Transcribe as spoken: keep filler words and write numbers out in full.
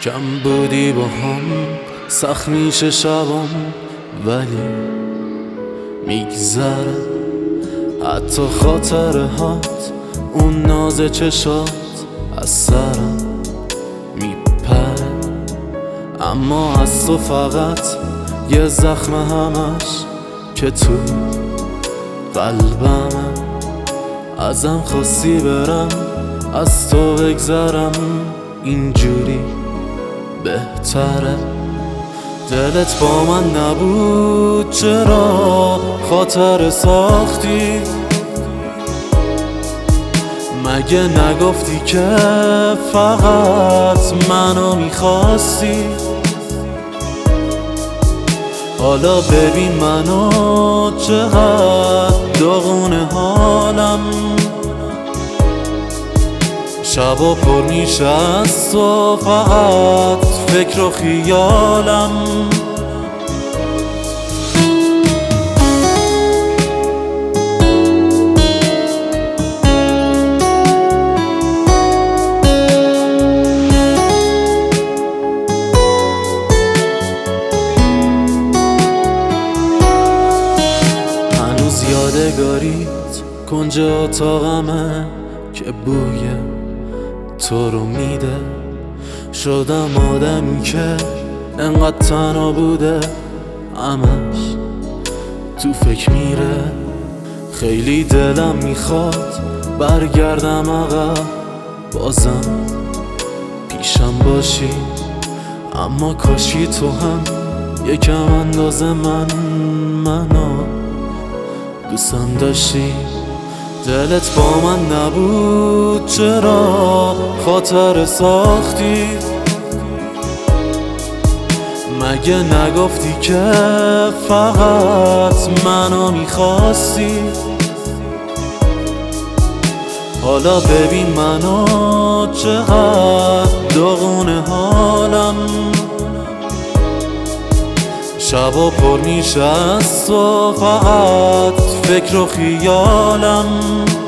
کم بودی با هم، سخت میشه شبم ولی میگذره. حتی خاطرهات، اون ناز چشات از سرم میپره. اما از تو فقط یه زخم همش که تو قلبمه. ازم خواستی برم، از تو بگذرم، اینجوری بهتره. دلت با من نبود، چرا خاطر ساختی؟ مگه نگفتی که فقط منو میخواستی؟ حالا ببین منو چقدر داغونه حالم، شبا پر میشه از تو فقط فکر و خیالم. هنوز یادگاریت کنج اتاقمه که بوی تو رو میده. شدم آدمی که انقدر تنها بوده، همش تو فکر میره. خیلی دلم میخواد برگردم عقب، بازم پیشم باشی. اما کاشی تو هم یکم اندازه من منو دوستم داشتی. دلت با من نبود، چرا خاطر ساختی؟ مگه نگفتی که فقط منو میخواستی؟ حالا ببین منو چقدر داغونه حالم، شبا پر میشه از تو فقط فکر و خیالم.